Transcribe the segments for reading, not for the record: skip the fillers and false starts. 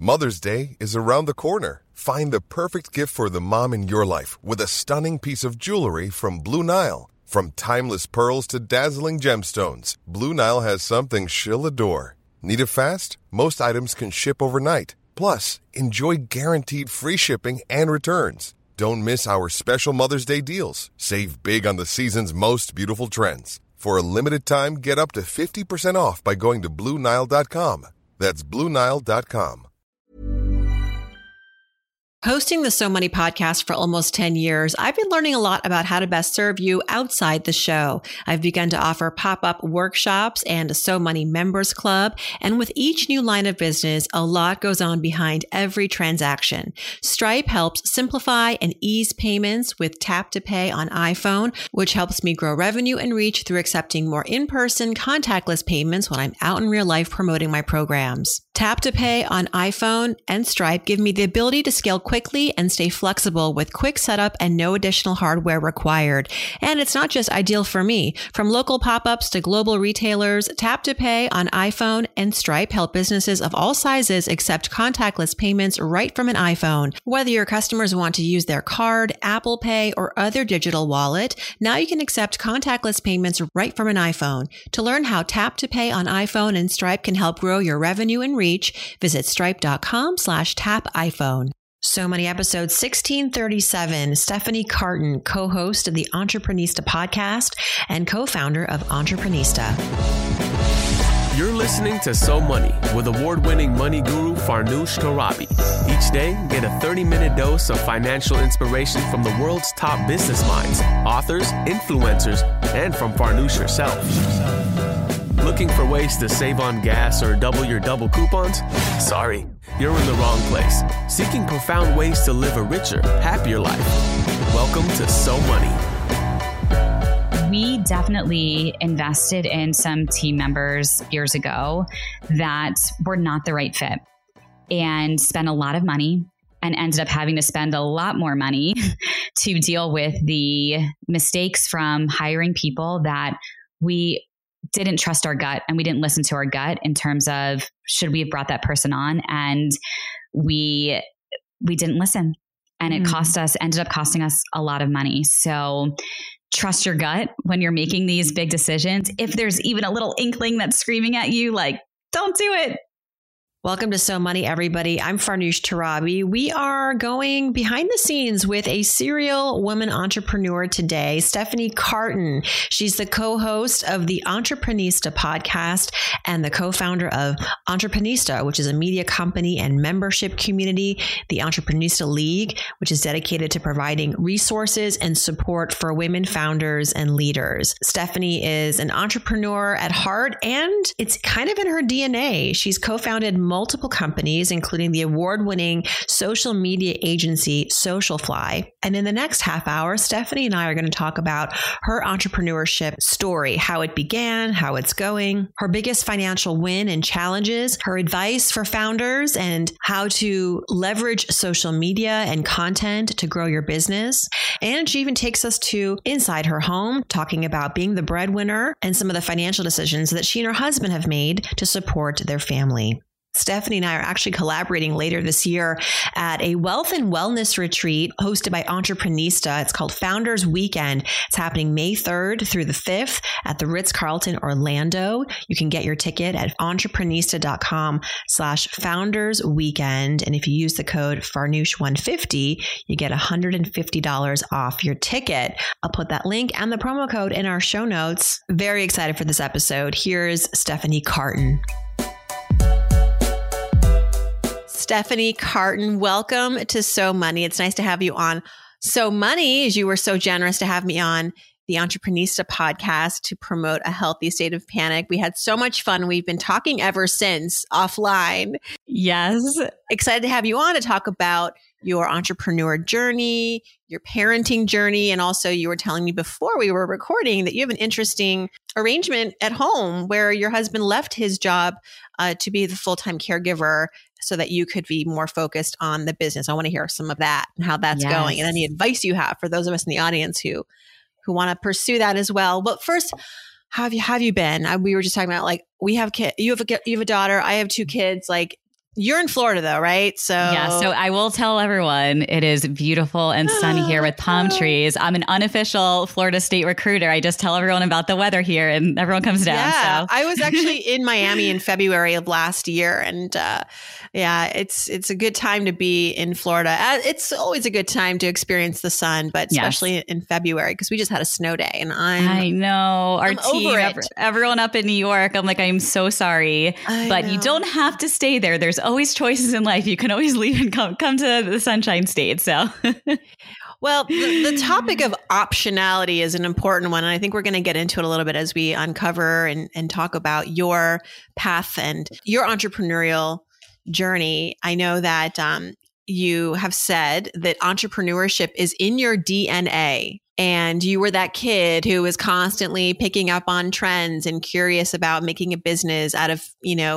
Mother's Day is around the corner. Find the perfect gift for the mom in your life with a stunning piece of jewelry from Blue Nile. From timeless pearls to dazzling gemstones, Blue Nile has something she'll adore. Need it fast? Most items can ship overnight. Plus, enjoy guaranteed free shipping and returns. Don't miss our special Mother's Day deals. Save big on the season's most beautiful trends. For a limited time, get up to 50% off by going to BlueNile.com. That's BlueNile.com. Hosting the So Money podcast for almost 10 years, I've been learning a lot about how to best serve you outside the show. I've begun to offer pop-up workshops and a So Money members club. And with each new line of business, a lot goes on behind every transaction. Stripe helps simplify and ease payments with Tap to Pay on iPhone, which helps me grow revenue and reach through accepting more in-person contactless payments when I'm out in real life promoting my programs. Tap to Pay on iPhone and Stripe give me the ability to scale quickly and stay flexible with quick setup and no additional hardware required. And it's not just ideal for me. From local pop-ups to global retailers, Tap to Pay on iPhone and Stripe help businesses of all sizes accept contactless payments right from an iPhone. Whether your customers want to use their card, Apple Pay, or other digital wallet, now you can accept contactless payments right from an iPhone. To learn how Tap to Pay on iPhone and Stripe can help grow your revenue and reach, visit stripe.com/tapiphone. So Money episode 1637, Stephanie Carton, co-host of the Entreprenista podcast and co-founder of Entreprenista. You're listening to So Money with award-winning money guru Farnoosh Torabi. Each day, get a 30-minute dose of financial inspiration from the world's top business minds, authors, influencers, and from Farnoosh herself. Looking for ways to save on gas or double your double coupons? Sorry, you're in the wrong place. Seeking profound ways to live a richer, happier life. Welcome to So Money. We definitely invested in some team members years ago that were not the right fit and spent a lot of money and ended up having to spend a lot more money to deal with the mistakes from hiring people that we didn't trust our gut and we didn't listen to our gut in terms of should we have brought that person on, and we didn't listen, and it ended up costing us a lot of money. So trust your gut when you're making these big decisions. If there's even a little inkling that's screaming at you, like, don't do it. Welcome to So Money, everybody. I'm Farnoosh Torabi. We are going behind the scenes with a serial woman entrepreneur today, Stephanie Carton. She's the co-host of the Entreprenista podcast and the co-founder of Entreprenista, which is a media company and membership community, the Entreprenista League, which is dedicated to providing resources and support for women founders and leaders. Stephanie is an entrepreneur at heart, and it's kind of in her DNA. She's co-founded multiple companies, including the award-winning social media agency Socialfly. And in the next half hour, Stephanie and I are going to talk about her entrepreneurship story, how it began, how it's going, her biggest financial win and challenges, her advice for founders, and how to leverage social media and content to grow your business. And she even takes us to inside her home, talking about being the breadwinner and some of the financial decisions that she and her husband have made to support their family. Stephanie and I are actually collaborating later this year at a wealth and wellness retreat hosted by Entreprenista. It's called Founders Weekend. It's happening May 3rd through the 5th at the Ritz-Carlton, Orlando. You can get your ticket at entreprenista.com/Founders Weekend. And if you use the code Farnoosh150, you get $150 off your ticket. I'll put that link and the promo code in our show notes. Very excited for this episode. Here's Stephanie Carton. Stephanie Carton, welcome to So Money. It's nice to have you on So Money, as you were so generous to have me on the Entreprenista podcast to promote a healthy state of panic. We had so much fun. We've been talking ever since offline. Yes. Excited to have you on to talk about your entrepreneur journey, your parenting journey, and also you were telling me before we were recording that you have an interesting arrangement at home where your husband left his job to be the full-time caregiver so that you could be more focused on the business. I want to hear some of that and how that's going, and any advice you have for those of us in the audience who want to pursue that as well. But first, how have you been? We were just talking about, like, we have you have a daughter. I have two kids. Like, You're in Florida though, right? So I will tell everyone it is beautiful and sunny here with palm trees. I'm an unofficial Florida State recruiter. I just tell everyone about the weather here and everyone comes down. Yeah, so. I was actually in Miami in February of last year. And it's a good time to be in Florida. It's always a good time to experience the sun, but especially in February because we just had a snow day. And I know. Our team, everyone up in New York, I'm like, I'm so sorry. But you don't have to stay there. There's always choices in life. You can always leave and come to the Sunshine State. So, well, the topic of optionality is an important one. And I think we're going to get into it a little bit as we uncover and talk about your path and your entrepreneurial journey. I know that you have said that entrepreneurship is in your DNA. And you were that kid who was constantly picking up on trends and curious about making a business out of,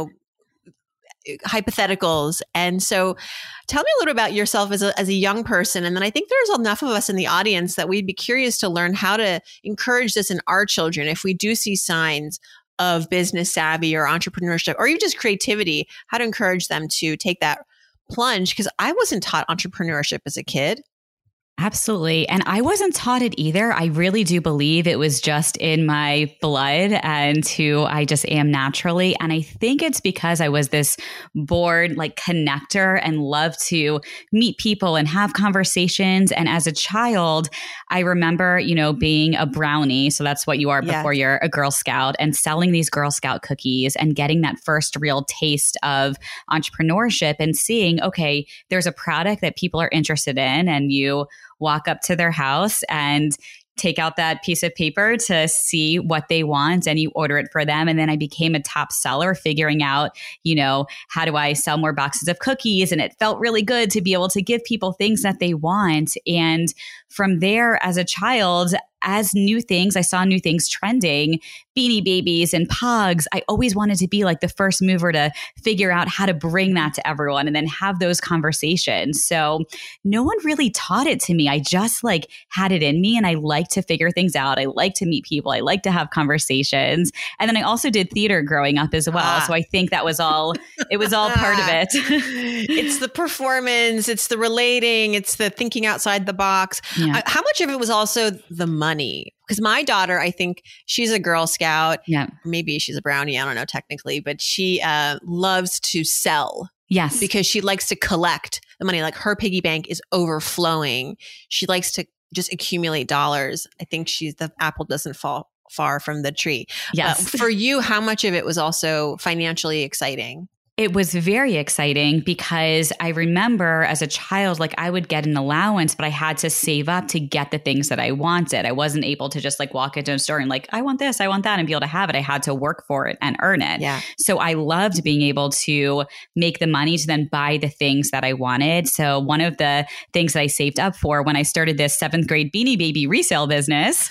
hypotheticals. And so tell me a little about yourself as a young person. And then I think there's enough of us in the audience that we'd be curious to learn how to encourage this in our children. If we do see signs of business savvy or entrepreneurship, or even just creativity, how to encourage them to take that plunge. Because I wasn't taught entrepreneurship as a kid. Absolutely. And I wasn't taught it either. I really do believe it was just in my blood and who I just am naturally. And I think it's because I was this bored connector and love to meet people and have conversations. And as a child, I remember, being a brownie. So that's what you are before you're a Girl Scout, and selling these Girl Scout cookies and getting that first real taste of entrepreneurship and seeing, okay, there's a product that people are interested in, and you walk up to their house and take out that piece of paper to see what they want, and you order it for them. And then I became a top seller, figuring out, how do I sell more boxes of cookies? And it felt really good to be able to give people things that they want. And from there, as a child, as I saw new things trending, Beanie Babies and Pogs. I always wanted to be the first mover to figure out how to bring that to everyone and then have those conversations. So no one really taught it to me. I just had it in me, and I like to figure things out. I like to meet people. I like to have conversations. And then I also did theater growing up as well. So I think that was all, it was all part of it. It's the performance, it's the relating, it's the thinking outside the box. Yeah. How much of it was also the money? Because my daughter, I think she's a Girl Scout. Yeah. Maybe she's a brownie. I don't know technically, but she loves to sell. Yes. Because she likes to collect the money. Her piggy bank is overflowing. She likes to just accumulate dollars. I think the apple doesn't fall far from the tree. Yes. For you, how much of it was also financially exciting? It was very exciting because I remember as a child, I would get an allowance, but I had to save up to get the things that I wanted. I wasn't able to just walk into a store and I want this, I want that, and be able to have it. I had to work for it and earn it. Yeah. So I loved being able to make the money to then buy the things that I wanted. So one of the things that I saved up for when I started this 7th grade Beanie Baby resale business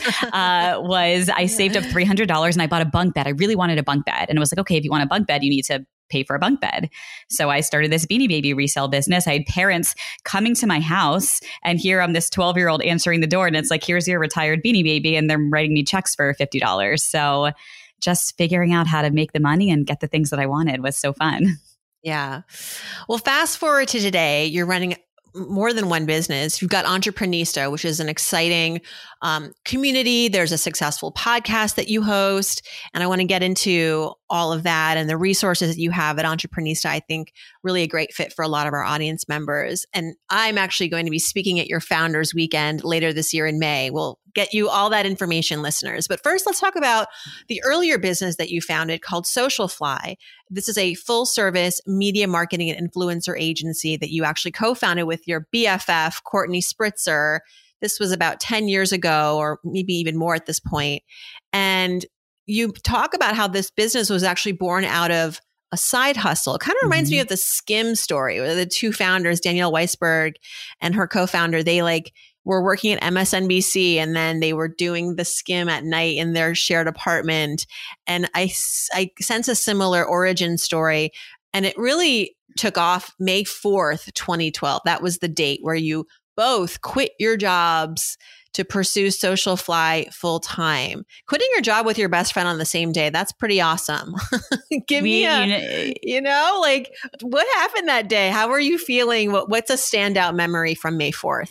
was I saved up $300 and I bought a bunk bed. I really wanted a bunk bed. And it was okay, if you want a bunk bed, you need to pay for a bunk bed. So I started this Beanie Baby resale business. I had parents coming to my house, and here I'm this 12-year-old answering the door, and it's here's your retired Beanie Baby, and they're writing me checks for $50. So just figuring out how to make the money and get the things that I wanted was so fun. Yeah. Well, fast forward to today, you're running more than one business. You've got Entreprenista, which is an exciting community. There's a successful podcast that you host. And I want to get into all of that and the resources that you have at Entreprenista. I think really a great fit for a lot of our audience members. And I'm actually going to be speaking at your Founders Weekend later this year in May. We'll get you all that information, listeners. But first, let's talk about the earlier business that you founded called Socialfly. This is a full service media marketing and influencer agency that you actually co-founded with your BFF, Courtney Spritzer. This was about 10 years ago, or maybe even more at this point. And you talk about how this business was actually born out of a side hustle. It kind of reminds me of the Skim story, where the two founders, Danielle Weisberg and her co-founder, they were working at MSNBC, and then they were doing the Skim at night in their shared apartment. And I sense a similar origin story. And it really took off May 4th, 2012. That was the date where you both quit your jobs to pursue Socialfly full time. Quitting your job with your best friend on the same day, that's pretty awesome. Give me like what happened that day? How were you feeling? What's a standout memory from May 4th?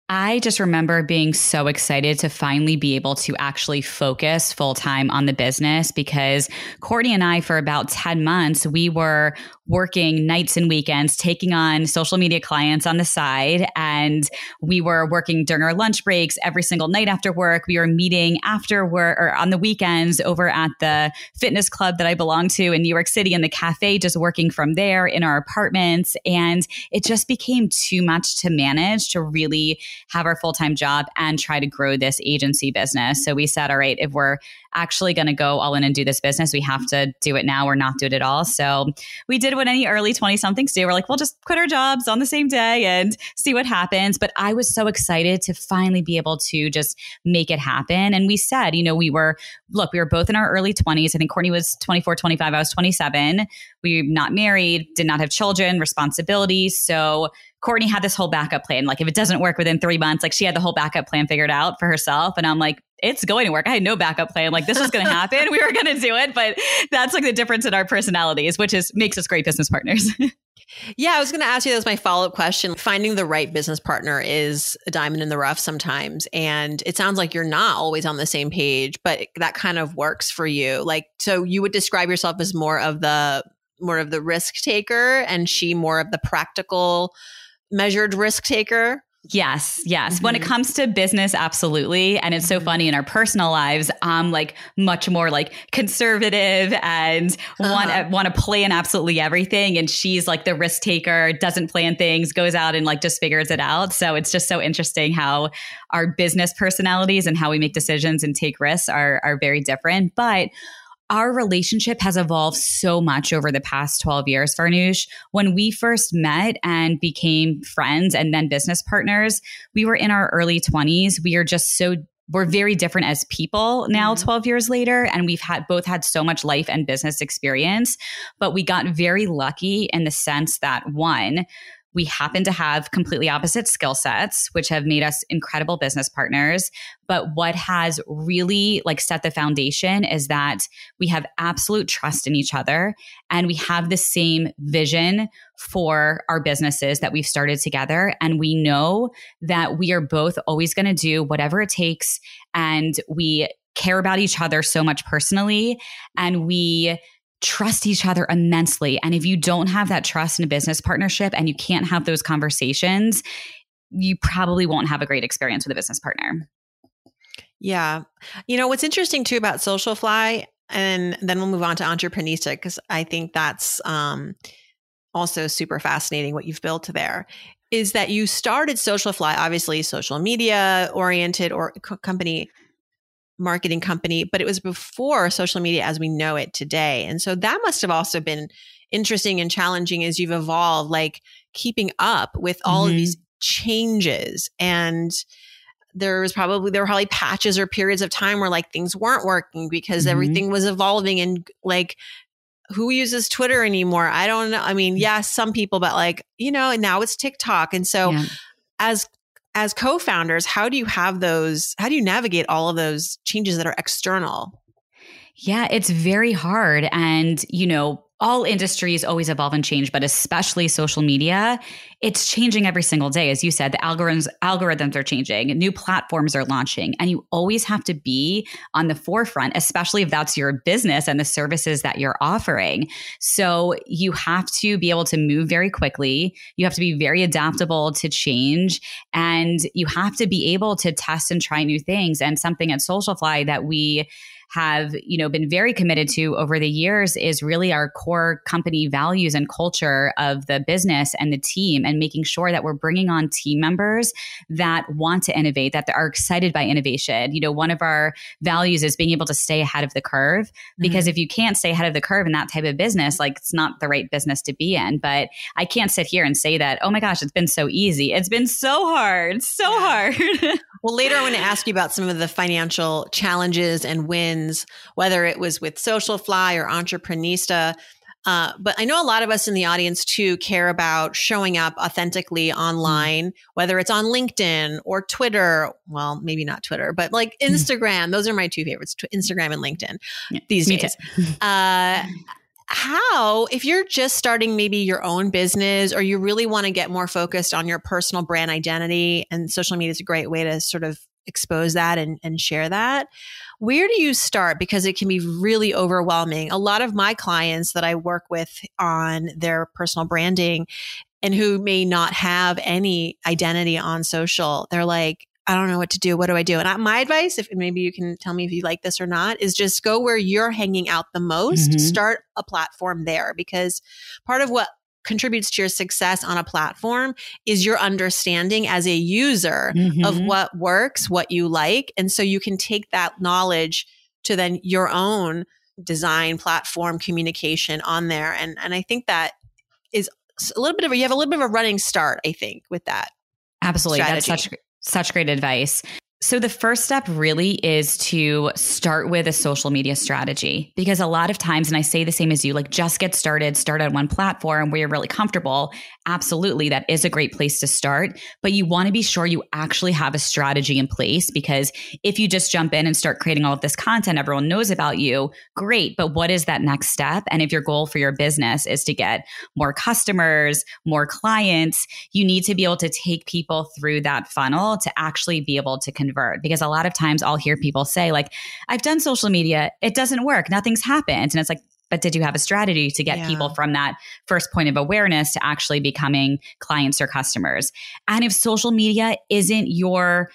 I just remember being so excited to finally be able to actually focus full time on the business, because Courtney and I, for about 10 months, we were working nights and weekends, taking on social media clients on the side. And we were working during our lunch breaks every single night after work. We were meeting after work or on the weekends over at the fitness club that I belong to in New York City, in the cafe, just working from there in our apartments. And it just became too much to manage to really have our full-time job and try to grow this agency business. So we said, all right, if we're actually going to go all in and do this business, we have to do it now or not do it at all. So we did what any early 20-somethings do. We're like, we'll just quit our jobs on the same day and see what happens. But I was so excited to finally be able to just make it happen. And we said, we were both in our early 20s. I think Courtney was 24, 25. I was 27. We were not married, did not have children, responsibilities. So Courtney had this whole backup plan. Like, if it doesn't work within 3 months, like she had the whole backup plan figured out for herself. And I'm like, it's going to work. I had no backup plan. Like, this was going to happen. We were going to do it. But that's like the difference in our personalities, which makes us great business partners. Yeah, I was going to ask you, that was my follow-up question. Finding the right business partner is a diamond in the rough sometimes. And it sounds like you're not always on the same page, but that kind of works for you. Like, so you would describe yourself as more of the risk taker, and she more of the practical, measured risk taker. Yes. Mm-hmm. When it comes to business, absolutely. And it's so funny, in our personal lives, I'm like much more like conservative and want to plan absolutely everything. And she's like the risk taker, doesn't plan things, goes out and like just figures it out. So it's just so interesting how our business personalities and how we make decisions and take risks are very different. But our relationship has evolved so much over the past 12 years, Farnoosh. When we first met and became friends and then business partners, we were in our early 20s. We're very different as people now, 12 years later, and we've both had so much life and business experience. But we got very lucky in the sense that, one, we happen to have completely opposite skill sets, which have made us incredible business partners. But what has really set the foundation is that we have absolute trust in each other, and we have the same vision for our businesses that we've started together. And we know that we are both always going to do whatever it takes. And we care about each other so much personally, and we trust each other immensely. And if you don't have that trust in a business partnership and you can't have those conversations, you probably won't have a great experience with a business partner. Yeah. What's interesting too about Socialfly, and then we'll move on to Entreprenista, because I think that's also super fascinating what you've built there, is that you started Socialfly, obviously social media oriented or marketing company, but it was before social media as we know it today. And so that must have also been interesting and challenging as you've evolved, like keeping up with all of these changes. And there were probably patches or periods of time where like things weren't working because everything was evolving, and like, who uses Twitter anymore? I don't know. I mean, yes, some people, but and now it's TikTok. And so as co-founders, how do you navigate all of those changes that are external? Yeah, it's very hard. And, all industries always evolve and change, but especially social media, it's changing every single day. As you said, the algorithms are changing, new platforms are launching, and you always have to be on the forefront, especially if that's your business and the services that you're offering. So you have to be able to move very quickly. You have to be very adaptable to change, and you have to be able to test and try new things. And something at Socialfly that we have, been very committed to over the years is really our core company values and culture of the business and the team, and making sure that we're bringing on team members that want to innovate, that are excited by innovation. One of our values is being able to stay ahead of the curve, because if you can't stay ahead of the curve in that type of business, like, it's not the right business to be in. But I can't sit here and say that, oh my gosh, it's been so easy. It's been so hard, hard. Well, later I want to ask you about some of the financial challenges and wins, whether it was with Socialfly or Entreprenista. But I know a lot of us in the audience too care about showing up authentically online, whether it's on LinkedIn or Twitter. Well, maybe not Twitter, but like Instagram. Those are my two favorites, Instagram and LinkedIn these days. How, if you're just starting maybe your own business, or you really want to get more focused on your personal brand identity, and social media is a great way to sort of expose that and share that. Where do you start? Because it can be really overwhelming. A lot of my clients that I work with on their personal branding and who may not have any identity on social, they're like, I don't know what to do. What do I do? And my advice, if maybe you can tell me if you like this or not, is just go where you're hanging out the most. Start a platform there, because part of what contributes to your success on a platform is your understanding as a user of what works, what you like. And so you can take that knowledge to then your own design platform communication on there. And I think that is a little bit of you have a little bit of a running start, I think, with that. Absolutely. Strategy. That's such great advice. So the first step really is to start with a social media strategy, because a lot of times, and I say the same as you, like just get started, start on one platform where you're really comfortable. Absolutely. That is a great place to start, but you want to be sure you actually have a strategy in place, because if you just jump in and start creating all of this content, everyone knows about you, great. But what is that next step? And if your goal for your business is to get more customers, more clients, you need to be able to take people through that funnel to actually be able to convert. Because a lot of times I'll hear people say like, I've done social media, it doesn't work, nothing's happened. And it's like, but did you have a strategy to get people from that first point of awareness to actually becoming clients or customers? And if social media isn't your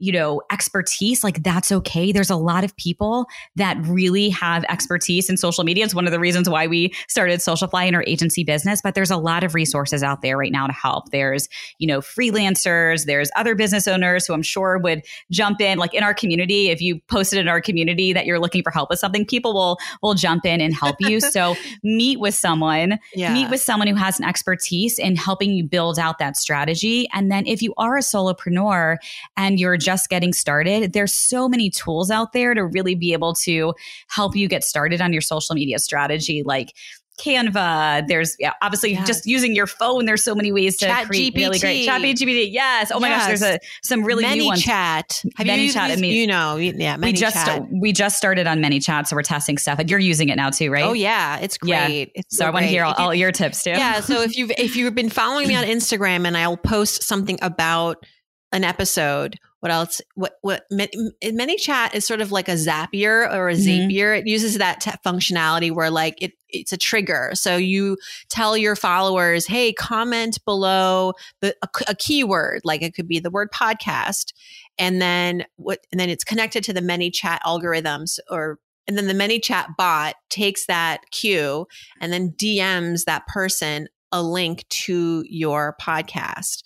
expertise, like that's okay. There's a lot of people that really have expertise in social media. It's one of the reasons why we started Socialfly in our agency business, but there's a lot of resources out there right now to help. There's, freelancers, there's other business owners who I'm sure would jump in, like in our community. If you posted in our community that you're looking for help with something, people will jump in and help you. So meet with someone who has an expertise in helping you build out that strategy. And then if you are a solopreneur and you're just getting started, there's so many tools out there to really be able to help you get started on your social media strategy, like Canva. There's obviously just using your phone. There's so many ways to create really great ChatGPT. Yes. Oh my gosh. There's some really new ones. ManyChat. Have you used ManyChat? We just started on ManyChat, so we're testing stuff. And you're using it now too, right? Oh yeah, it's great. Yeah. So I want to hear all your tips too. Yeah. So if you've been following me on Instagram, and I'll post something about an episode. What else? What ManyChat is sort of like a Zapier or a Zapier. It uses that functionality where like it's a trigger. So you tell your followers, hey, comment below a keyword, like it could be the word podcast, and then it's connected to the ManyChat algorithms, and then the ManyChat bot takes that cue and then DMs that person a link to your podcast.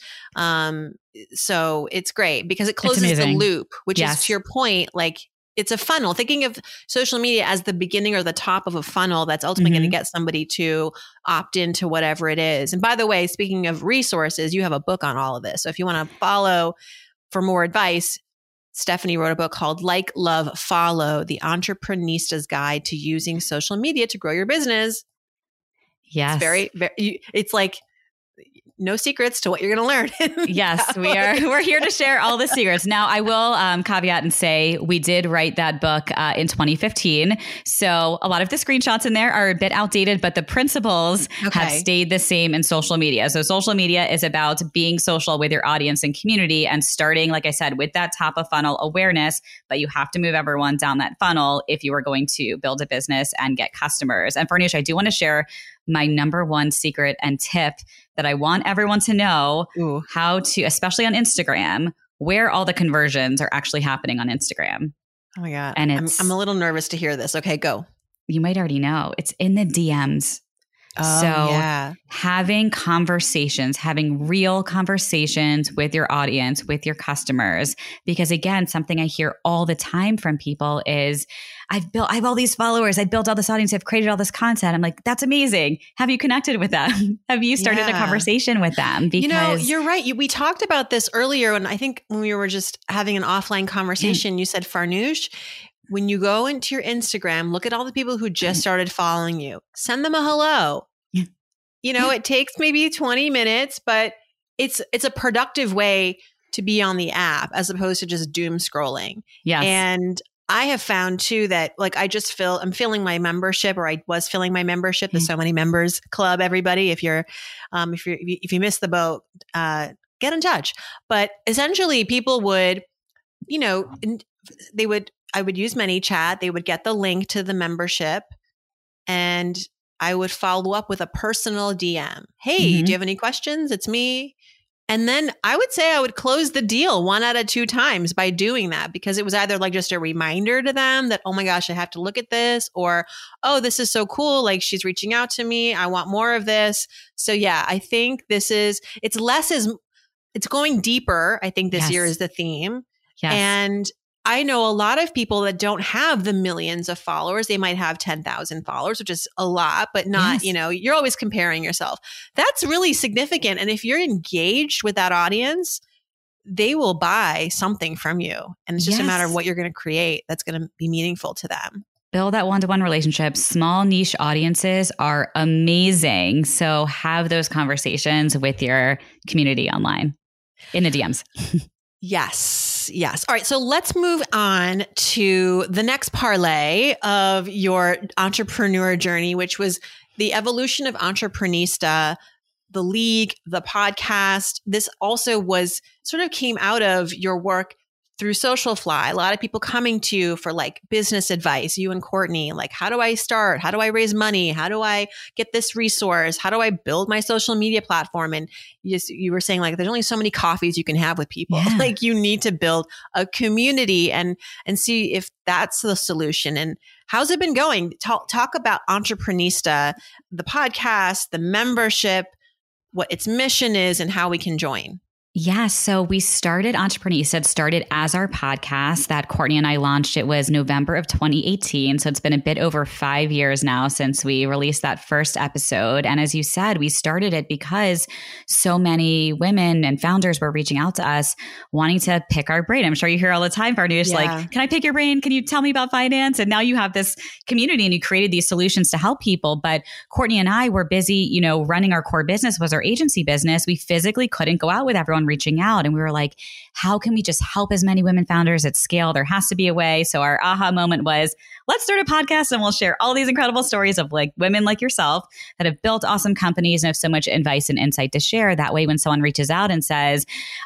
So it's great because it closes the loop, which is to your point, like it's a funnel. Thinking of social media as the beginning or the top of a funnel that's ultimately going to get somebody to opt into whatever it is. And by the way, speaking of resources, you have a book on all of this. So if you want to follow for more advice, Stephanie wrote a book called Like, Love, Follow: The Entrepreneuristas Guide to Using Social Media to Grow Your Business. Yes. It's very, it's like no secrets to what you're going to learn. Yes, we are. We're here to share all the secrets. Now, I will caveat and say we did write that book in 2015. So a lot of the screenshots in there are a bit outdated, but the principles have stayed the same in social media. So social media is about being social with your audience and community and starting, like I said, with that top of funnel awareness, but you have to move everyone down that funnel if you are going to build a business and get customers. And Farnoosh, I do want to share my number one secret and tip that I want everyone to know how to, especially on Instagram, where all the conversions are actually happening on Instagram. Oh my God. And I'm a little nervous to hear this. Okay, go. You might already know. It's in the DMs. Oh, so having conversations, having real conversations with your audience, with your customers, because again, something I hear all the time from people is, I have all these followers. I built all this audience. I've created all this content. I'm like, that's amazing. Have you connected with them? Have you started a conversation with them? Because you're right. We talked about this earlier. And I think when we were just having an offline conversation, you said, Farnoosh, when you go into your Instagram, look at all the people who just started following you. Send them a hello. Yeah. You know, it takes maybe 20 minutes, but it's a productive way to be on the app as opposed to just doom scrolling. Yes. And I have found too that like I'm filling my membership, or I was filling my membership, the So Many Members Club. Everybody, if you missed the boat, get in touch. But essentially, people would, you know, I would use ManyChat. They would get the link to the membership, and I would follow up with a personal DM. Hey, do you have any questions? It's me. And then I would say I would close the deal 1 out of 2 times by doing that, because it was either like just a reminder to them that, oh my gosh, I have to look at this, or, oh, this is so cool. Like, she's reaching out to me. I want more of this. So yeah, I think it's going deeper. I think this year is the theme. Yes. And I know a lot of people that don't have the millions of followers. They might have 10,000 followers, which is a lot, but not, you know, you're always comparing yourself. That's really significant. And if you're engaged with that audience, they will buy something from you. And it's just a matter of what you're going to create that's going to be meaningful to them. Build that one-to-one relationship. Small niche audiences are amazing. So have those conversations with your community online in the DMs. Yes. All right. So let's move on to the next parlay of your entrepreneur journey, which was the evolution of Entreprenista, the league, the podcast. This also came out of your work through Socialfly. A lot of people coming to you for like business advice, you and Courtney, like, how do I start? How do I raise money? How do I get this resource? How do I build my social media platform? And you were saying like, there's only so many coffees you can have with people. Yeah. Like, you need to build a community and see if that's the solution. And how's it been going? Talk about Entreprenista, the podcast, the membership, what its mission is, and how we can join. Yeah. So we started Entreprenista. It started as our podcast that Courtney and I launched. It was November of 2018. So it's been a bit over 5 years now since we released that first episode. And as you said, we started it because so many women and founders were reaching out to us wanting to pick our brain. I'm sure you hear all the time, Farnoosh, like, can I pick your brain? Can you tell me about finance? And now you have this community and you created these solutions to help people. But Courtney and I were busy, you know, running our core business was our agency business. We physically couldn't go out with everyone reaching out. And we were like, how can we just help as many women founders at scale? There has to be a way. So our aha moment was, let's start a podcast and we'll share all these incredible stories of like women like yourself that have built awesome companies and have so much advice and insight to share. That way, when someone reaches out and says,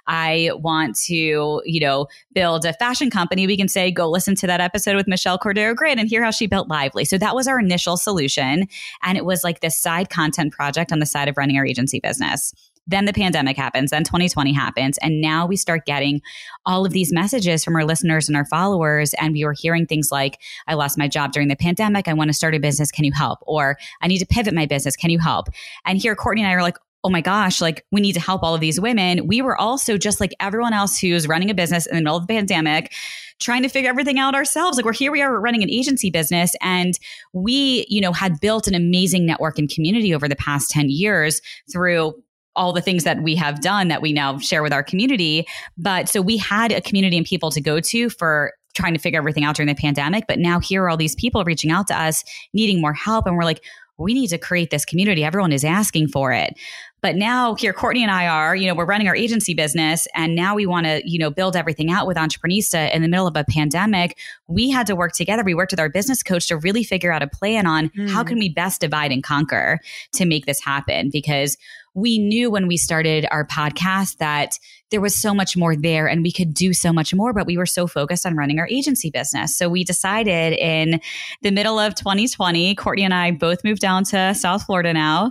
I want to, you know, build a fashion company, we can say, go listen to that episode with Michelle Cordero Grid and hear how she built Lively. So that was our initial solution. And it was like this side content project on the side of running our agency business. Then the pandemic happens, then 2020 happens. And now we start getting all of these messages from our listeners and our followers. And we were hearing things like, I lost my job during the pandemic. I want to start a business. Can you help? Or I need to pivot my business. Can you help? And here, Courtney and I are like, oh my gosh, like we need to help all of these women. We were also just like everyone else who's running a business in the middle of the pandemic, trying to figure everything out ourselves. Like we are running an agency business, and we, you know, had built an amazing network and community over the past 10 years through all the things that we have done that we now share with our community. But so we had a community and people to go to for trying to figure everything out during the pandemic. But now here are all these people reaching out to us, needing more help. And we're like, we need to create this community. Everyone is asking for it. But now here, Courtney and I are, you know, we're running our agency business, and now we want to, you know, build everything out with Entreprenista in the middle of a pandemic. We had to work together. We worked with our business coach to really figure out a plan on how can we best divide and conquer to make this happen, because we knew when we started our podcast that there was so much more there and we could do so much more, but we were so focused on running our agency business. So we decided in the middle of 2020, Courtney and I both moved down to South Florida now,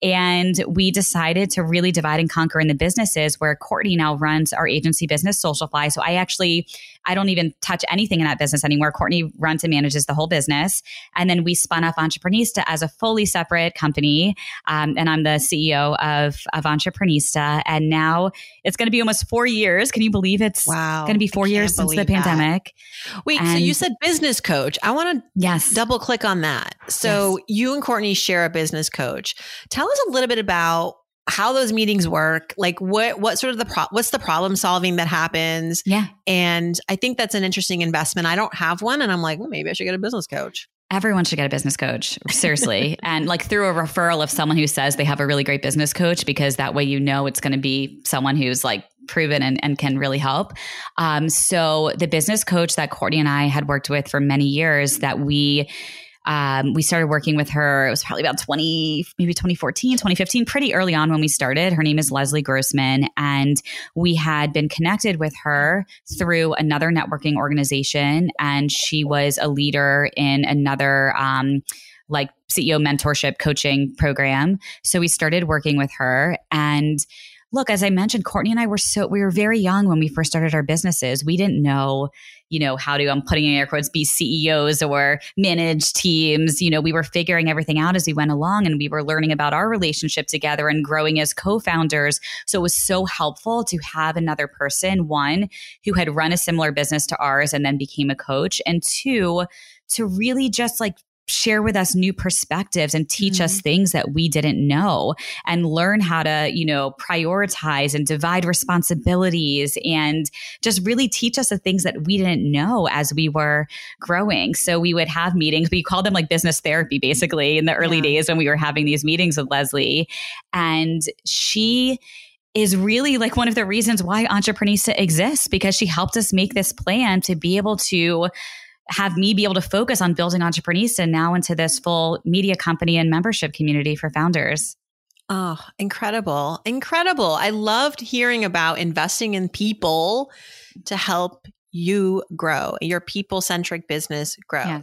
and we decided to really divide and conquer in the businesses where Courtney now runs our agency business, Socialfly. So I don't even touch anything in that business anymore. Courtney runs and manages the whole business. And then we spun off Entreprenista as a fully separate company. And I'm the CEO of Entreprenista. And now it's going to be almost 4 years. Can you believe it's going to be 4 years since the pandemic? Wait, so you said business coach. I want to double click on that. So you and Courtney share a business coach. Tell us a little bit about how those meetings work, like what sort of what's the problem solving that happens. Yeah. And I think that's an interesting investment. I don't have one. And I'm like, well, maybe I should get a business coach. Everyone should get a business coach, seriously. And like through a referral of someone who says they have a really great business coach, because that way, it's going to be someone who's like proven and can really help. So the business coach that Courtney and I had worked with for many years, that we started working with her, it was probably about 2014, 2015, pretty early on when we started. Her name is Leslie Grossman. And we had been connected with her through another networking organization. And she was a leader in another like CEO mentorship coaching program. So we started working with her. And look, as I mentioned, Courtney and I we were very young when we first started our businesses. We didn't know, how to, I'm putting in air quotes, be CEOs or manage teams. We were figuring everything out as we went along, and we were learning about our relationship together and growing as co-founders. So it was so helpful to have another person, one, who had run a similar business to ours and then became a coach, and two, to really just like share with us new perspectives and teach us things that we didn't know, and learn how to, prioritize and divide responsibilities, and just really teach us the things that we didn't know as we were growing. So we would have meetings, we called them like business therapy, basically, in the early days when we were having these meetings with Leslie. And she is really like one of the reasons why Entreprenista exists, because she helped us make this plan to be able to have me be able to focus on building Entreprenista now into this full media company and membership community for founders. Oh, incredible. Incredible. I loved hearing about investing in people to help you grow, your people-centric business grow. Yeah.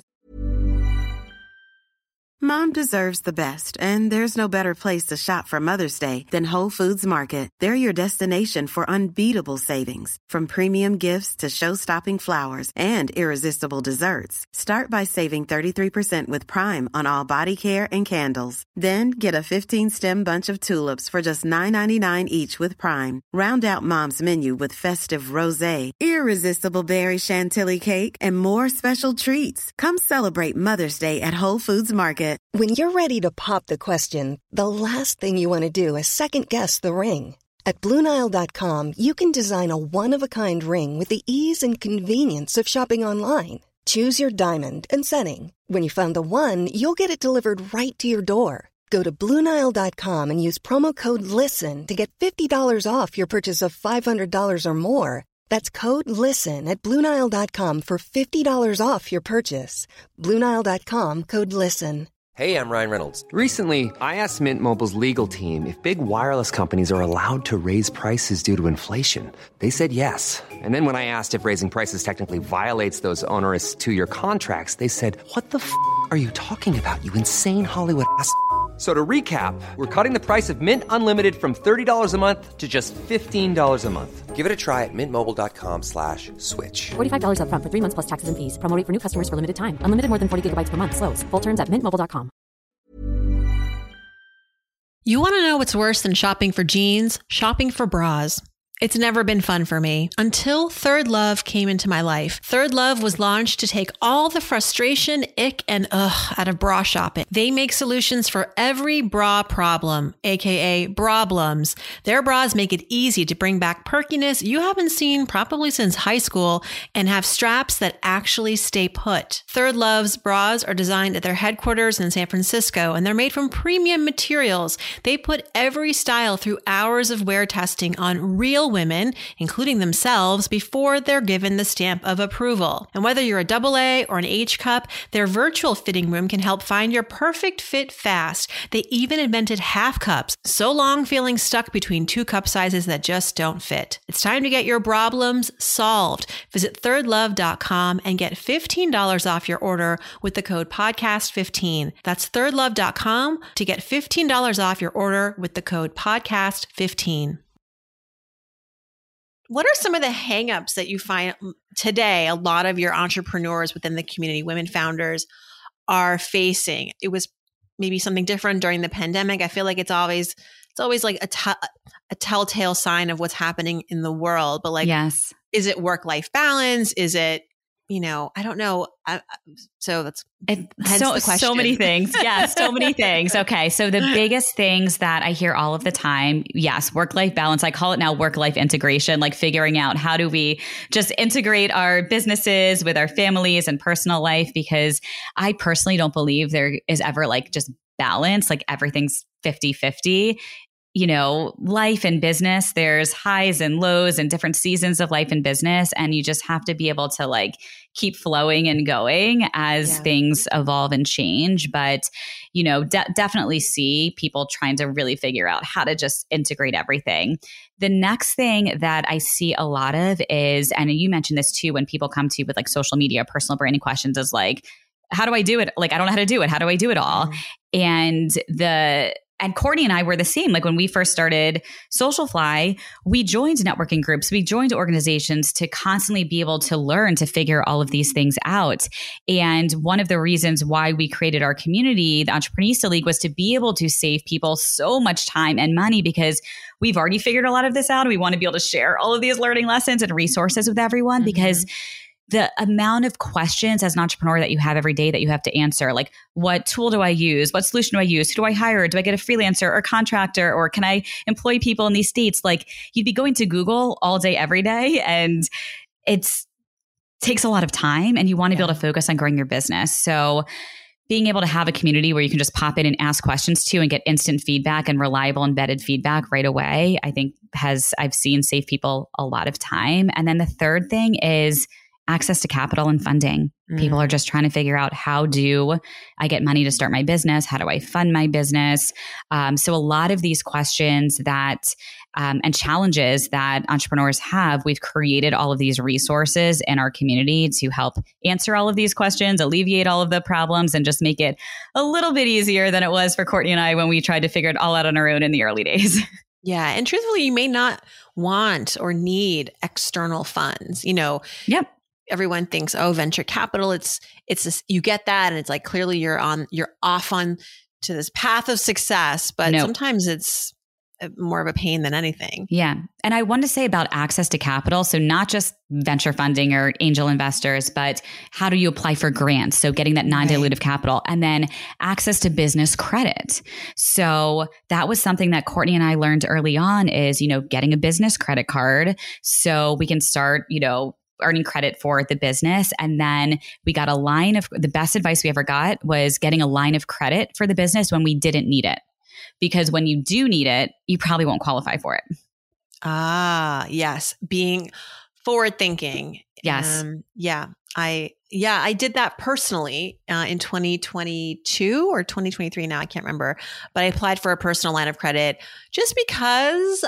Mom deserves the best, and there's no better place to shop for Mother's Day than Whole Foods Market. They're your destination for unbeatable savings, from premium gifts to show-stopping flowers and irresistible desserts. Start by saving 33% with Prime on all body care and candles. Then get a 15-stem bunch of tulips for just $9.99 each with Prime. Round out Mom's menu with festive rosé, irresistible berry chantilly cake, and more special treats. Come celebrate Mother's Day at Whole Foods Market. When you're ready to pop the question, the last thing you want to do is second-guess the ring. At BlueNile.com, you can design a one-of-a-kind ring with the ease and convenience of shopping online. Choose your diamond and setting. When you find the one, you'll get it delivered right to your door. Go to BlueNile.com and use promo code LISTEN to get $50 off your purchase of $500 or more. That's code LISTEN at BlueNile.com for $50 off your purchase. BlueNile.com, code LISTEN. Hey, I'm Ryan Reynolds. Recently, I asked Mint Mobile's legal team if big wireless companies are allowed to raise prices due to inflation. They said yes. And then when I asked if raising prices technically violates those onerous 2-year contracts, they said, "What the f*** are you talking about, you insane Hollywood ass?" So to recap, we're cutting the price of Mint Unlimited from $30 a month to just $15 a month. Give it a try at mintmobile.com/switch. $45 up front for 3 months plus taxes and fees. Promo rate for new customers for limited time. Unlimited more than 40 gigabytes per month. Slows full terms at mintmobile.com. You want to know what's worse than shopping for jeans? Shopping for bras. It's never been fun for me until Third Love came into my life. Third Love was launched to take all the frustration, ick, and ugh out of bra shopping. They make solutions for every bra problem, aka Brablums. Their bras make it easy to bring back perkiness you haven't seen probably since high school, and have straps that actually stay put. Third Love's bras are designed at their headquarters in San Francisco, and they're made from premium materials. They put every style through hours of wear testing on real women, including themselves, before they're given the stamp of approval. And whether you're a AA or an H cup, their virtual fitting room can help find your perfect fit fast. They even invented half cups, so long feeling stuck between 2 cup sizes that just don't fit. It's time to get your problems solved. Visit thirdlove.com and get $15 off your order with the code podcast15. That's thirdlove.com to get $15 off your order with the code podcast15. What are some of the hangups that you find today a lot of your entrepreneurs within the community, women founders, are facing? It was maybe something different during the pandemic. I feel like it's always like a telltale sign of what's happening in the world. But like, yes, is it work-life balance? Is it I don't know. So that's hence the question. So many things. Yeah, so many things. Okay. So the biggest things that I hear all of the time, yes, work-life balance. I call it now work-life integration, like figuring out how do we just integrate our businesses with our families and personal life, because I personally don't believe there is ever like just balance, like everything's 50-50. Life and business, there's highs and lows and different seasons of life and business. And you just have to be able to like keep flowing and going as things evolve and change. But, definitely see people trying to really figure out how to just integrate everything. The next thing that I see a lot of is, and you mentioned this too, when people come to you with like social media, personal branding questions, is like, how do I do it? Like, I don't know how to do it. How do I do it all? And Courtney and I were the same. Like when we first started Socialfly, we joined networking groups, we joined organizations to constantly be able to learn to figure all of these things out. And one of the reasons why we created our community, the Entreprenista League, was to be able to save people so much time and money, because we've already figured a lot of this out. We want to be able to share all of these learning lessons and resources with everyone, because the amount of questions as an entrepreneur that you have every day that you have to answer, like what tool do I use? What solution do I use? Who do I hire? Do I get a freelancer or contractor? Or can I employ people in these states? Like you'd be going to Google all day, every day. And it takes a lot of time, and you want to be able to focus on growing your business. So being able to have a community where you can just pop in and ask questions to and get instant feedback and reliable embedded feedback right away, I think I've seen save people a lot of time. And then the third thing is access to capital and funding. People are just trying to figure out, how do I get money to start my business? How do I fund my business? So a lot of these questions that and challenges that entrepreneurs have, we've created all of these resources in our community to help answer all of these questions, alleviate all of the problems, and just make it a little bit easier than it was for Courtney and I when we tried to figure it all out on our own in the early days. Yeah. And truthfully, you may not want or need external funds. Yep. Everyone thinks, oh, venture capital, it's this, you get that. And it's like, clearly you're off on to this path of success, but sometimes it's more of a pain than anything. Yeah. And I want to say about access to capital. So not just venture funding or angel investors, but how do you apply for grants? So getting that non-dilutive capital, and then access to business credit. So that was something that Courtney and I learned early on is, getting a business credit card so we can start, earning credit for the business. And then we got the best advice we ever got was getting a line of credit for the business when we didn't need it. Because when you do need it, you probably won't qualify for it. Ah, yes. Being forward thinking. Yes. I did that personally in 2022 or 2023 now, I can't remember, but I applied for a personal line of credit just because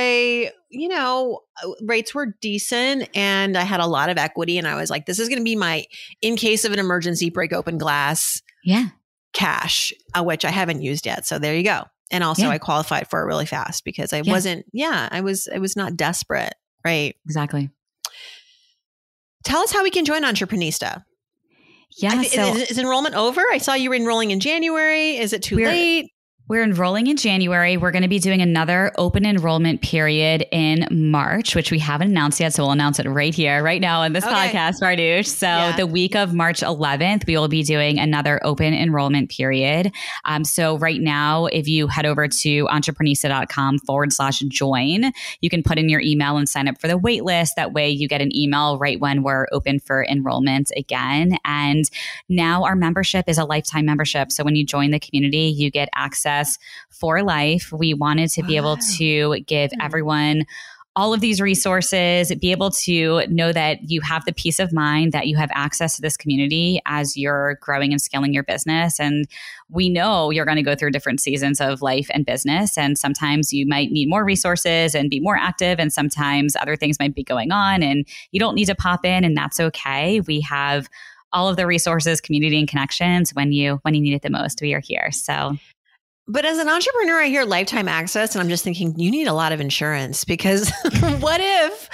rates were decent and I had a lot of equity, and I was like, this is going to be my, in case of an emergency, break open glass cash, which I haven't used yet. So there you go. And also I qualified for it really fast because I was not desperate. Right. Exactly. Tell us how we can join Entreprenista. Yeah. Is enrollment over? I saw you were enrolling in January. Is it too late? We're enrolling in January. We're going to be doing another open enrollment period in March, which we haven't announced yet. So we'll announce it right here, right now in this podcast, Farnoosh. So the week of March 11th, we will be doing another open enrollment period. So right now, if you head over to entreprenista.com/join, you can put in your email and sign up for the wait list. That way you get an email right when we're open for enrollment again. And now our membership is a lifetime membership. So when you join the community, you get access for life. We wanted to be able to give everyone all of these resources, be able to know that you have the peace of mind that you have access to this community as you're growing and scaling your business. And we know you're going to go through different seasons of life and business. And sometimes you might need more resources and be more active. And sometimes other things might be going on and you don't need to pop in, and that's okay. We have all of the resources, community, and connections when you need it the most. We are here. So. But as an entrepreneur, I hear lifetime access and I'm just thinking you need a lot of insurance because what if,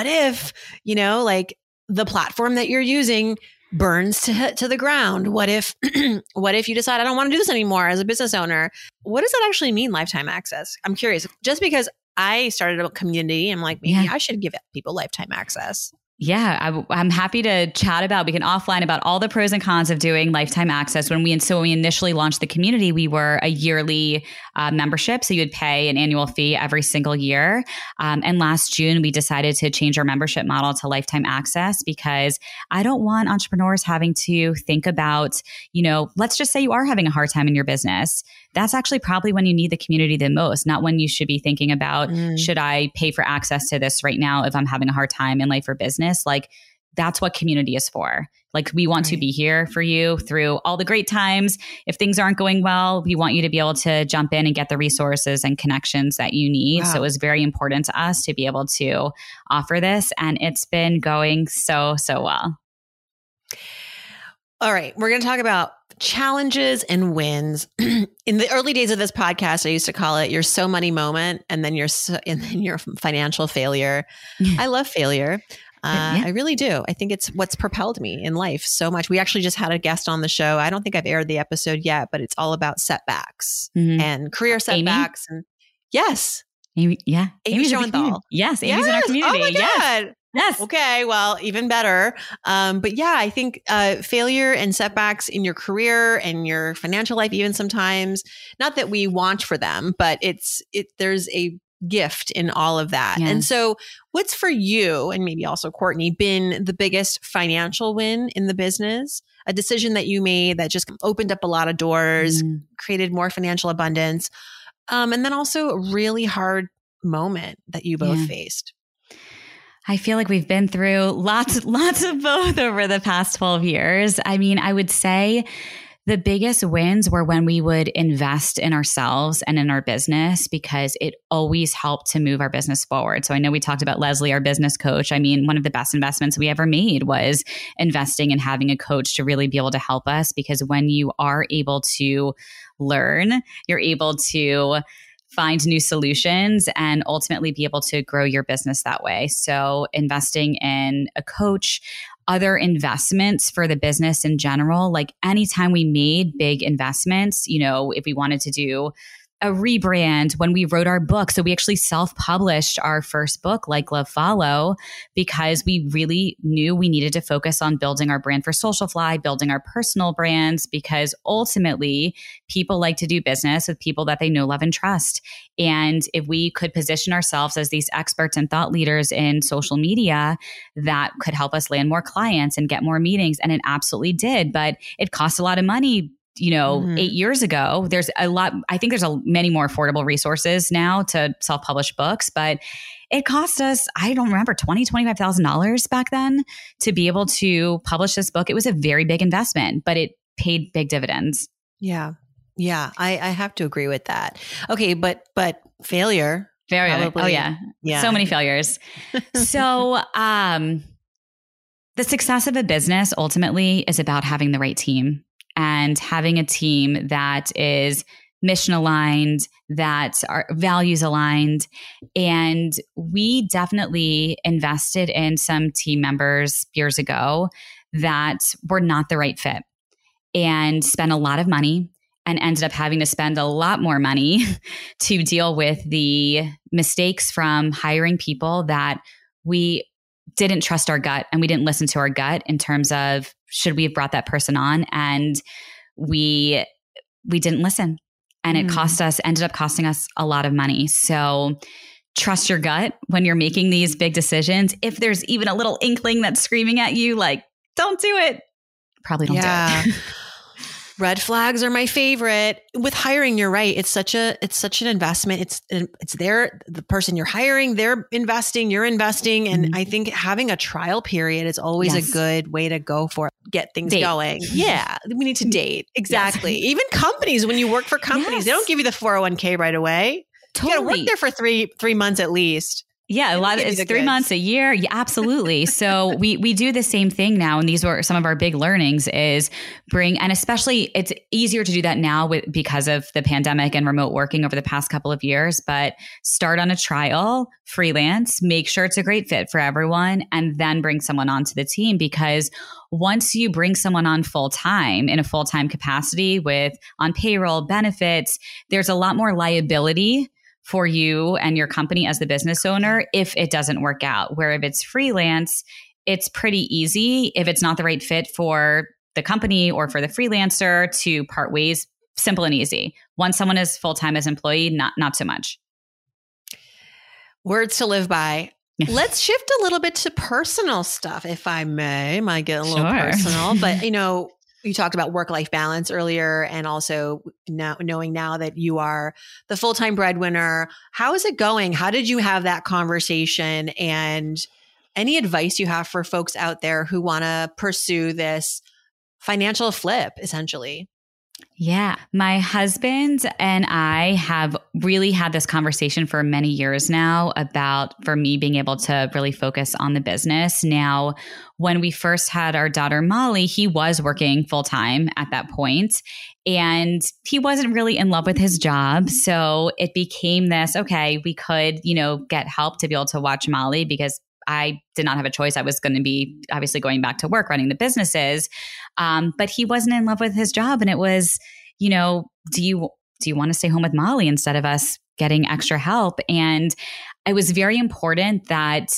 like the platform that you're using burns to the ground? What if you decide I don't want to do this anymore as a business owner? What does that actually mean, lifetime access? I'm curious. Just because I started a community, I'm like, maybe I should give people lifetime access. Yeah, I'm happy to chat about, we can offline about all the pros and cons of doing lifetime access. When we initially launched the community, we were a yearly membership. So you would pay an annual fee every single year. And last June, we decided to change our membership model to lifetime access because I don't want entrepreneurs having to think about, let's just say you are having a hard time in your business. That's actually probably when you need the community the most, not when you should be thinking about, should I pay for access to this right now if I'm having a hard time in life or business? Like, that's what community is for. Like, we want to be here for you through all the great times. If things aren't going well, we want you to be able to jump in and get the resources and connections that you need. Wow. So it was very important to us to be able to offer this. And it's been going so well. All right. We're going to talk about challenges and wins. In the early days of this podcast, I used to call it your so money moment and then your financial failure. I love failure. I really do. I think it's what's propelled me in life so much. We actually just had a guest on the show. I don't think I've aired the episode yet, but it's all about setbacks and career setbacks. Amy? And yes. Amy, yeah. Amy Schoenthal. Yes. Amy's in our community. Oh my God. Yes. Okay. Well, even better. But yeah, I think failure and setbacks in your career and your financial life, even sometimes, not that we want for them, but there's a gift in all of that. Yeah. And so what's for you, and maybe also Courtney, been the biggest financial win in the business? A decision that you made that just opened up a lot of doors, created more financial abundance, and then also a really hard moment that you both faced. I feel like we've been through lots of both over the past 12 years. I mean, I would say the biggest wins were when we would invest in ourselves and in our business because it always helped to move our business forward. So I know we talked about Leslie, our business coach. I mean, one of the best investments we ever made was investing and having a coach to really be able to help us, because when you are able to learn, you're able to find new solutions and ultimately be able to grow your business that way. So investing in a coach, other investments for the business in general, like anytime we made big investments, if we wanted to do a rebrand, when we wrote our book. So we actually self-published our first book, Like, Love, Follow, because we really knew we needed to focus on building our brand for Socialfly, building our personal brands, because ultimately people like to do business with people that they know, love, and trust. And if we could position ourselves as these experts and thought leaders in social media, that could help us land more clients and get more meetings. And it absolutely did, but it cost a lot of money. 8 years ago. There's a lot, I think there's many more affordable resources now to self-publish books, but it cost us, I don't remember, $25,000 back then to be able to publish this book. It was a very big investment, but it paid big dividends. Yeah. Yeah. I have to agree with that. Okay. But failure. Probably, oh yeah. So many failures. So, the success of a business ultimately is about having the right team. And having a team that is mission aligned, that are values aligned. And we definitely invested in some team members years ago that were not the right fit and spent a lot of money and ended up having to spend a lot more money to deal with the mistakes from hiring people that we didn't trust our gut and we didn't listen to our gut in terms of should we have brought that person on, and we didn't listen, and it ended up costing us a lot of money. So trust your gut when you're making these big decisions. If there's even a little inkling that's screaming at you, like, don't do it, probably don't do it. Red flags are my favorite. With hiring, you're right. It's such an investment. It's the person you're hiring, they're investing, you're investing. And I think having a trial period is always a good way to go for it. Get things going. Yeah. We need to date. Exactly. Yes. Even companies, when you work for companies, they don't give you the 401k right away. Totally. You got to work there for three months at least. Yeah, a lot of it's 3 months, a year. Yeah, absolutely. So we do the same thing now. And these were some of our big learnings is and especially it's easier to do that now because of the pandemic and remote working over the past couple of years, but start on a trial, freelance, make sure it's a great fit for everyone, and then bring someone onto the team. Because once you bring someone on full-time in a full-time capacity on payroll, benefits, there's a lot more liability for you and your company as the business owner if it doesn't work out. Where if it's freelance, it's pretty easy if it's not the right fit for the company or for the freelancer to part ways. Simple and easy. Once someone is full-time as employee, not so much. Words to live by. Let's shift a little bit to personal stuff, if I may. Might get a little personal, but you talked about work-life balance earlier, and also knowing now that you are the full-time breadwinner. How is it going? How did you have that conversation? And any advice you have for folks out there who want to pursue this financial flip, essentially? Yeah. My husband and I have really had this conversation for many years now about, for me, being able to really focus on the business. Now, when we first had our daughter, Molly, he was working full time at that point, and he wasn't really in love with his job. So it became this, okay, we could, get help to be able to watch Molly, because I did not have a choice. I was going to be obviously going back to work, running the businesses. But he wasn't in love with his job. And it was, do you want to stay home with Molly instead of us getting extra help? And it was very important that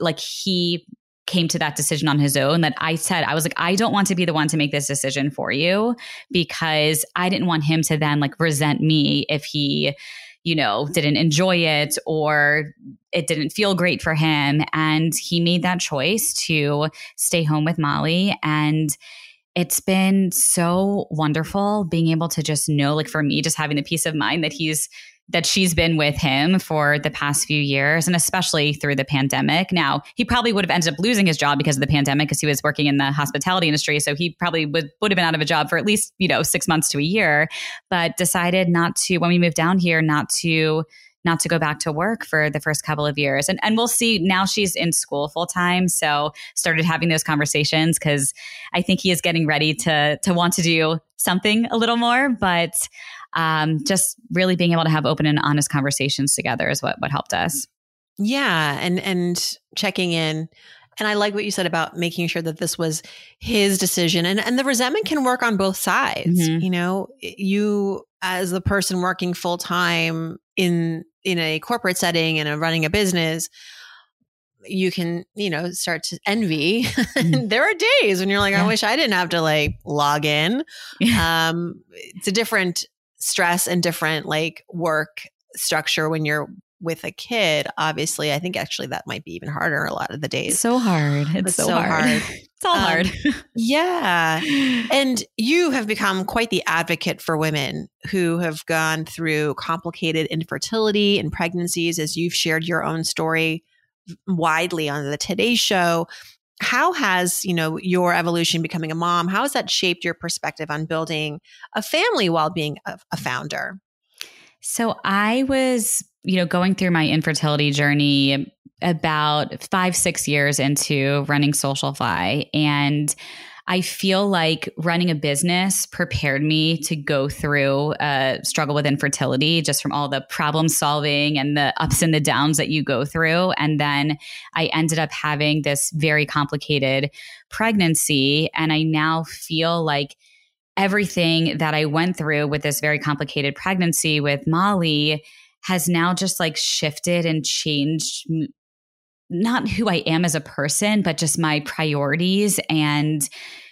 he came to that decision on his own, that I was like, I don't want to be the one to make this decision for you, because I didn't want him to then resent me if he didn't enjoy it or it didn't feel great for him. And he made that choice to stay home with Molly. And it's been so wonderful being able to just know, for me, just having the peace of mind that she's been with him for the past few years, and especially through the pandemic. Now, he probably would have ended up losing his job because of the pandemic, because he was working in the hospitality industry. So he probably would have been out of a job for at least, 6 months to a year, but decided not to, when we moved down here, not to go back to work for the first couple of years. And we'll see. Now she's in school full time. So started having those conversations, because I think he is getting ready to want to do something a little more, but just really being able to have open and honest conversations together is what helped us. Yeah. And checking in. And I like what you said about making sure that this was his decision, and the resentment can work on both sides. Mm-hmm. You as the person working full time in a corporate setting and running a business, you can, start to envy. There are days when you're like, I wish I didn't have to log in. It's a different stress and different work structure when you're with a kid. Obviously, I think actually that might be even harder a lot of the days. So hard. It's so hard. It's all hard. Yeah. And you have become quite the advocate for women who have gone through complicated infertility and pregnancies, as you've shared your own story widely on the Today Show. How has, your evolution becoming a mom, how has that shaped your perspective on building a family while being a founder? So I was, going through my infertility journey about 5-6 years into running Socialfly. And I feel like running a business prepared me to go through a struggle with infertility, just from all the problem solving and the ups and the downs that you go through. And then I ended up having this very complicated pregnancy. And I now feel like everything that I went through with this very complicated pregnancy with Molly has now just shifted and changed not who I am as a person, but just my priorities and,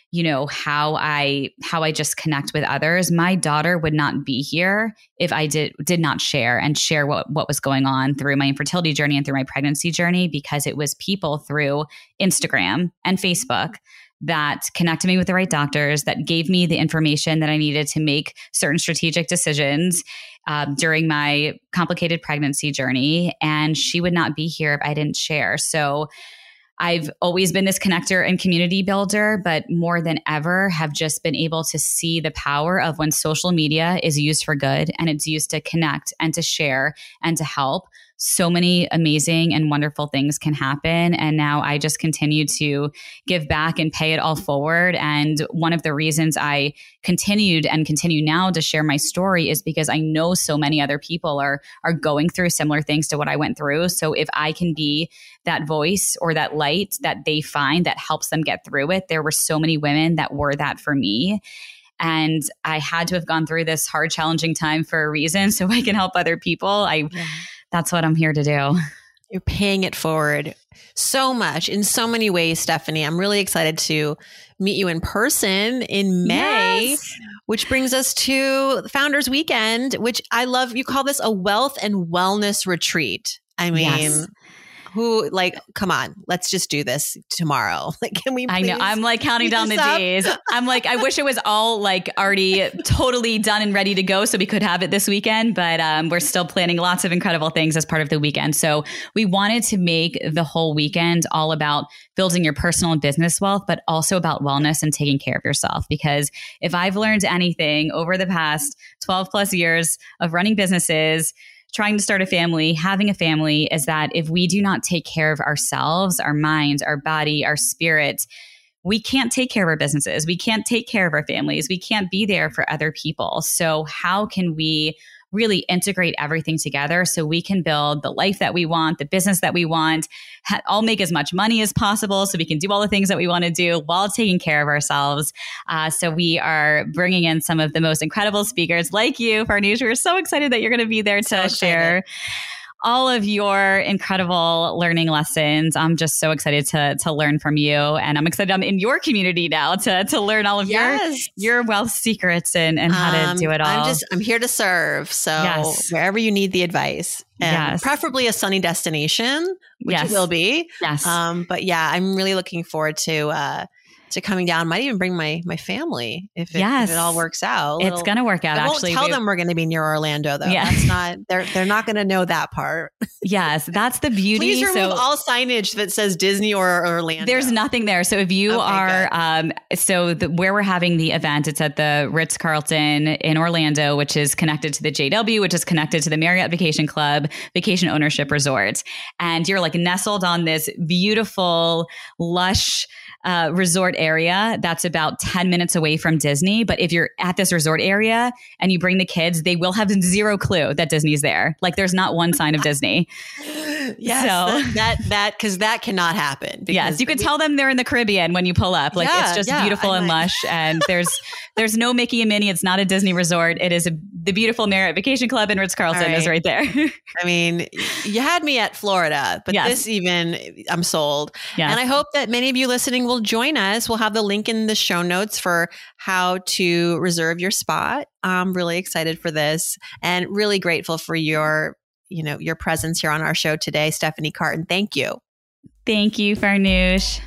how I just connect with others. My daughter would not be here if I did not share what was going on through my infertility journey and through my pregnancy journey, because it was people through Instagram and Facebook that connected me with the right doctors, that gave me the information that I needed to make certain strategic decisions during my complicated pregnancy journey. And she would not be here if I didn't share. So I've always been this connector and community builder, but more than ever have just been able to see the power of when social media is used for good and it's used to connect and to share and to help. So many amazing and wonderful things can happen. And now I just continue to give back and pay it all forward. And one of the reasons I continued and continue now to share my story is because I know so many other people are going through similar things to what I went through. So if I can be that voice or that light that they find that helps them get through it, there were so many women that were that for me. And I had to have gone through this hard, challenging time for a reason so I can help other people. That's what I'm here to do. You're paying it forward so much in so many ways, Stephanie. I'm really excited to meet you in person in May, which brings us to Founders Weekend, which I love. You call this a wealth and wellness retreat. I mean, come on, let's just do this tomorrow. Like, can we please? I know. I'm like counting down the days. I'm like, I wish it was all like already totally done and ready to go so we could have it this weekend, but we're still planning lots of incredible things as part of the weekend. So we wanted to make the whole weekend all about building your personal and business wealth, but also about wellness and taking care of yourself. Because if I've learned anything over the past 12 plus years of running businesses, trying to start a family, having a family, is that if we do not take care of ourselves, our mind, our body, our spirit, we can't take care of our businesses. We can't take care of our families. We can't be there for other people. So how can we really integrate everything together so we can build the life that we want, the business that we want, all make as much money as possible so we can do all the things that we want to do while taking care of ourselves. So we are bringing in some of the most incredible speakers like you, Farnoosh. We're so excited that you're going to be there to share all of your incredible learning lessons. I'm just so excited to learn from you. And I'm excited I'm in your community now to learn all of your wealth secrets and how to do it all. I'm here to serve. So wherever you need the advice, and preferably a sunny destination, which it will be. Yes. But yeah, I'm really looking forward to coming down. Might even bring my family if it all works out. It's going to work out. I won't tell them we're going to be near Orlando though. Yeah. That's not, they're not going to know that part. Yes. That's the beauty. Please remove all signage that says Disney or Orlando. There's nothing there. So if you where we're having the event, it's at the Ritz-Carlton in Orlando, which is connected to the JW, which is connected to the Marriott Vacation Club, Vacation Ownership Resort. And you're like nestled on this beautiful, lush, resort area that's about 10 minutes away from Disney. But if you're at this resort area and you bring the kids, they will have zero clue that Disney's there. Like there's not one sign of Disney. Yes, so because that cannot happen. Yes, you could tell them they're in the Caribbean when you pull up. Like it's just beautiful and lush, and there's no Mickey and Minnie. It's not a Disney resort. It is the beautiful Marriott Vacation Club in Ritz-Carlton is right there. I mean, you had me at Florida, but this I'm sold. Yes. And I hope that many of you listening will join us. We'll have the link in the show notes for how to reserve your spot. I'm really excited for this and really grateful for your presence here on our show today, Stephanie Carton. Thank you. Thank you, Farnoosh.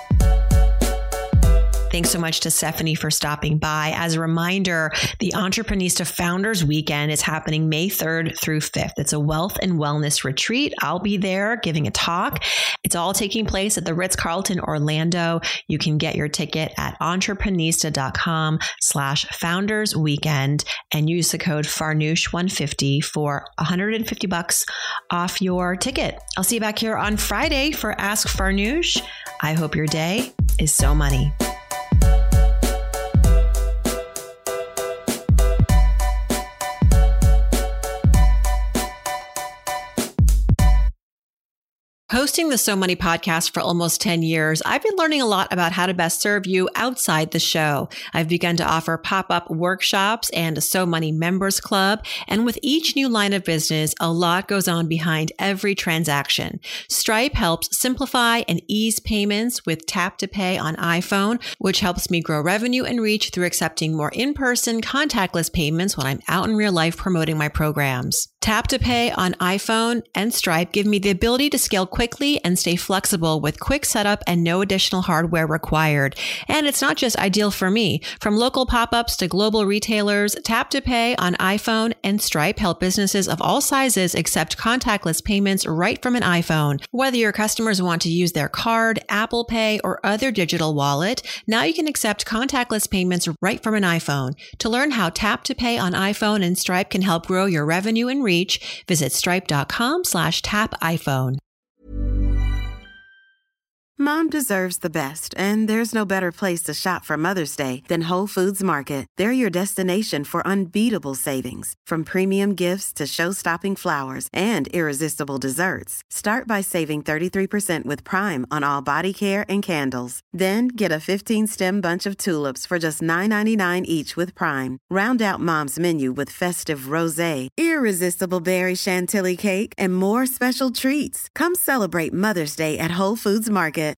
Thanks so much to Stephanie for stopping by. As a reminder, the Entreprenista Founders Weekend is happening May 3rd through 5th. It's a wealth and wellness retreat. I'll be there giving a talk. It's all taking place at the Ritz-Carlton Orlando. You can get your ticket at entreprenista.com/founders weekend and use the code Farnoosh150 for $150 off your ticket. I'll see you back here on Friday for Ask Farnoosh. I hope your day is so money. Hosting the So Money podcast for almost 10 years, I've been learning a lot about how to best serve you outside the show. I've begun to offer pop-up workshops and a So Money members club. And with each new line of business, a lot goes on behind every transaction. Stripe helps simplify and ease payments with Tap to Pay on iPhone, which helps me grow revenue and reach through accepting more in-person contactless payments when I'm out in real life promoting my programs. Tap to Pay on iPhone and Stripe give me the ability to scale quickly and stay flexible with quick setup and no additional hardware required. And it's not just ideal for me. From local pop-ups to global retailers, Tap to Pay on iPhone and Stripe help businesses of all sizes accept contactless payments right from an iPhone. Whether your customers want to use their card, Apple Pay, or other digital wallet, now you can accept contactless payments right from an iPhone. To learn how Tap to Pay on iPhone and Stripe can help grow your revenue and reach, visit stripe.com/tapiphone. Mom deserves the best, and there's no better place to shop for Mother's Day than Whole Foods Market. They're your destination for unbeatable savings, from premium gifts to show-stopping flowers and irresistible desserts. Start by saving 33% with Prime on all body care and candles. Then get a 15-stem bunch of tulips for just $9.99 each with Prime. Round out Mom's menu with festive rosé, irresistible berry chantilly cake, and more special treats. Come celebrate Mother's Day at Whole Foods Market.